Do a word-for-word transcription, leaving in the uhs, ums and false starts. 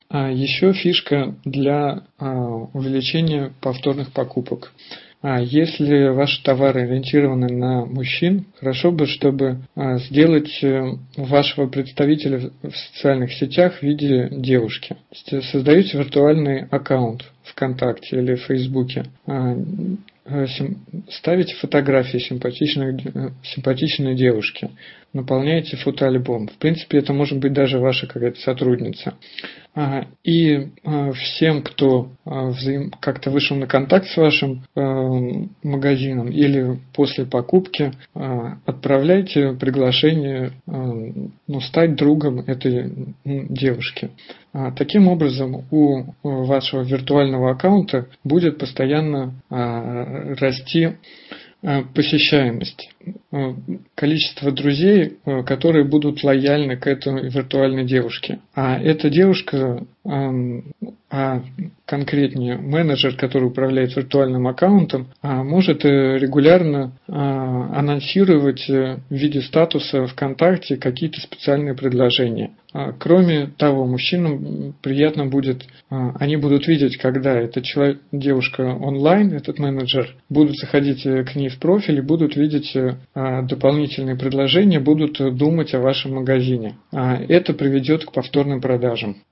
А еще фишка для а, увеличения повторных покупок. А если ваши товары ориентированы на мужчин, хорошо бы, чтобы а, сделать э, вашего представителя в социальных сетях в виде девушки. То есть создаете виртуальный аккаунт ВКонтакте или в Фейсбуке. А, э, сим- ставите фотографии симпатичной, э, симпатичной девушки. Наполняете фотоальбом. В принципе, это может быть даже ваша какая-то сотрудница. А, И а, всем, кто а, взаим- как-то вышел на контакт с вашим э, магазином или после покупки, а, отправляйте приглашение э, ну, стать другом этой м, девушки. А, Таким образом, у вашего виртуального аккаунта будет постоянно а, расти а, посещаемость, а, количество друзей, а, которые будут лояльны к этой виртуальной девушке. А эта девушка, ам, а конкретнее менеджер, который управляет виртуальным аккаунтом, а, может э, регулярно а, анонсировать э, в виде статуса ВКонтакте какие-то специальные предложения. А, Кроме того, мужчинам приятно будет, а, они будут видеть, когда эта человек, девушка онлайн, этот менеджер, будут заходить э, к ней в профиль и будут видеть э, а, дополнительные предложения, будут э, думать о вашем магазине. А Это приведет к повторным продажам.